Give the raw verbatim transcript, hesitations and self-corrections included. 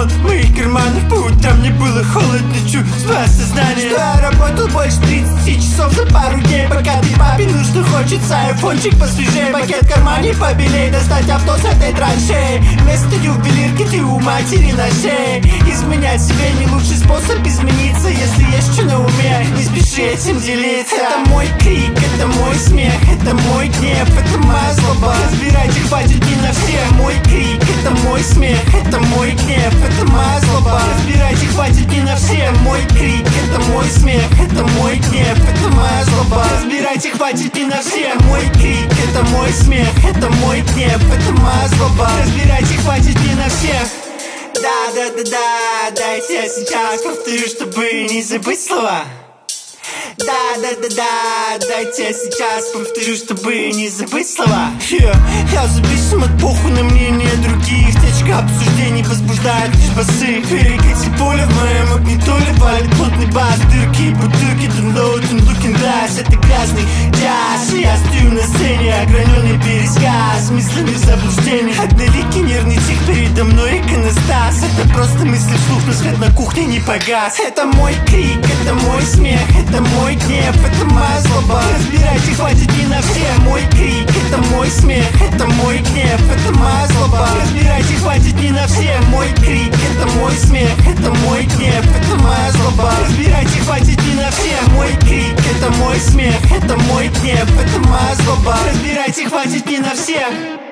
телефон в моих карманах. По утрам мне было холодно, чувство сознания, что я работал больше тридцати часов за пару дней. Пока ты папе нужно, хочется айфончик посвежее, пакет в кармане побелей, достать авто с этой траншеи. Вместо ювелирки ты у матери на шее. Изменять себе не лучший способ измениться. Если есть что на уме, не спеши этим делиться. Это мой крик, это мой смех, это мой гнев, это моя злоба. Разбирайте, хватит не на всех. Мой крик, это мой смех, это мой гнев, это моя злоба. Разбирайте, хватит не на всех. Мой крик, это мой смех, это мой гнев, это моя злоба. Разбирайте, хватит не на всех. Мой крик, это мой смех, это мой гнев, это моя злоба. Разбирайте, хватит не на всех. Да-да-да-да, дайте я сейчас повторю, чтобы не забыть слова. Да-да-да-да, дайте я сейчас повторю, чтобы не забыть слова. yeah. Я зависим от похуй на мнение других. Течка обсуждений возбуждает лишь басы. Перекати поле в моем магнитоле, валит плотный бас. Дырки, бутылки, download and looking glass. Это грязный джаз, я стою на сцене. Ограненный пересказ, мыслями заблуждений. Одноликий нервный тик, передо мной иконостас. Это просто мысли вслух, но свет на кухне не погас. Это мой крик, это мой смех, это мой гнев, это моя злоба. Разбирайте, хватит не на всех. Мой крик, это мой смех, это мой гнев, это моя злоба. Разбирайте, хватит не на всех. Мой крик, это мой смех, это мой гнев, это моя злоба. Разбирайте, хватит не на всех. Мой крик, это мой смех, это мой гнев, это моя злоба. Разбирайте, хватит не на всех.